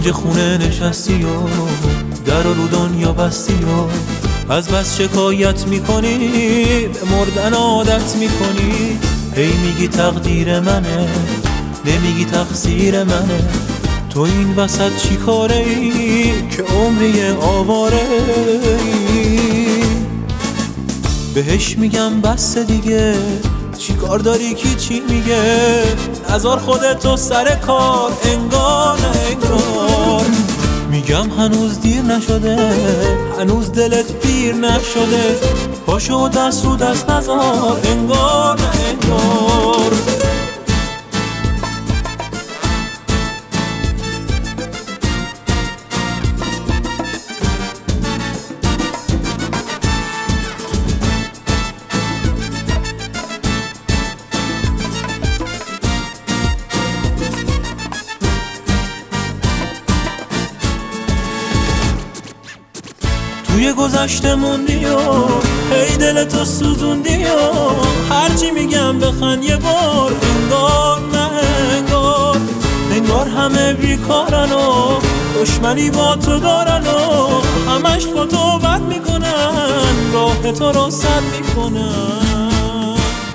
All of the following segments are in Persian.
کنج خونه نشستی و در رو دنیا بستی و از بس شکایت میکنی به مردن عادت میکنی. هی میگی تقدیر منه، نمیگی تقصیر منه. تو این وسط چی کاره ای که عمری آواره ای؟ بهش میگم بس دیگه، چی کار داری کی چی میگه؟ نذار خودتو سر کار، انگار نه انگار. میگم هنوز دیر نشده، هنوز دلت پیر نشده. پاشو دست رو دست نذار، انگار نه انگار. توی گذشته موندی و هی دلتو سوزوندی و هرچی میگم بخند یه بار، انگار نه انگار. انگار همه بیکارن و دشمنی با تو دارن و همش با تو بد میکنن، راه تو رو سد میکنن.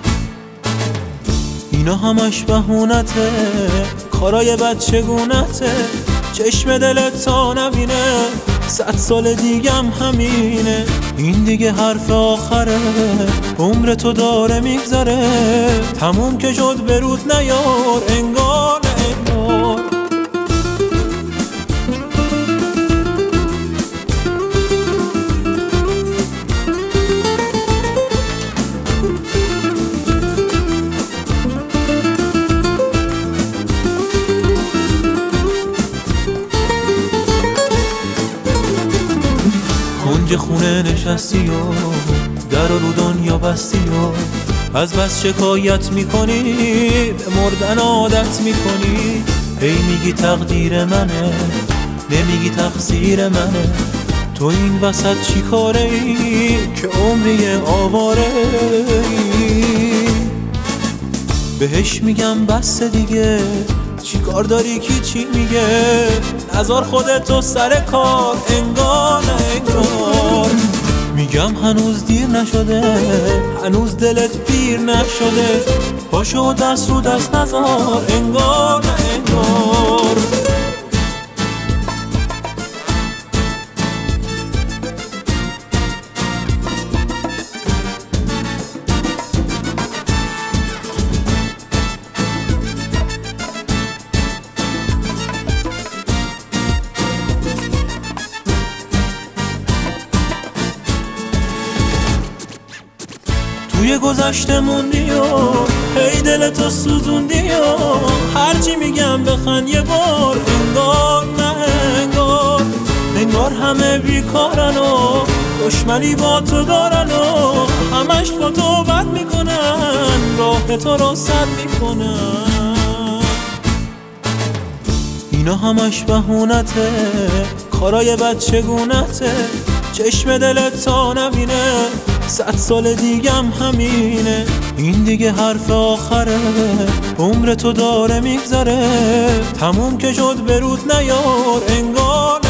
اینا همش بهونته، کارای بچگونته. چشم دلت تا نبینه 100 سال دیگم همینه. این دیگه حرف آخره، عمر تو داره میگذره. تموم که شد برود نیار، انگار نه انگار. کنج خونه نشستی و در رو دنیا بستی و از بس شکایت میکنی به مردن عادت میکنی. هی میگی تقدیر منه، نمیگی تقصیر منه. تو این وسط چی کاره ای که عمری آواره ای؟ بهش میگم بس دیگه، چی کار داری کی چی میگه؟ نذار خودتو سر کار، انگار نه انگار. میگم هنوز دیر نشده، هنوز دلت پیر نشده. پاشو دست رو دست نذار، انگار نه انگار. توی گذشته موندی و هی دلتو سوزوندی و هرچی میگم بخند یه بار، انگار نه انگار. انگار همه بیکارن و دشمنی با تو دارن و همش با تو بد میکنن، راه تو رو سد میکنن. اینا همش بهونته، کارای بچگونته. چشم دلت تا نبینه 100 سال دیگم همینه. این دیگه حرف آخره، عمر تو داره میگذره. تموم که شد برود نیار، انگار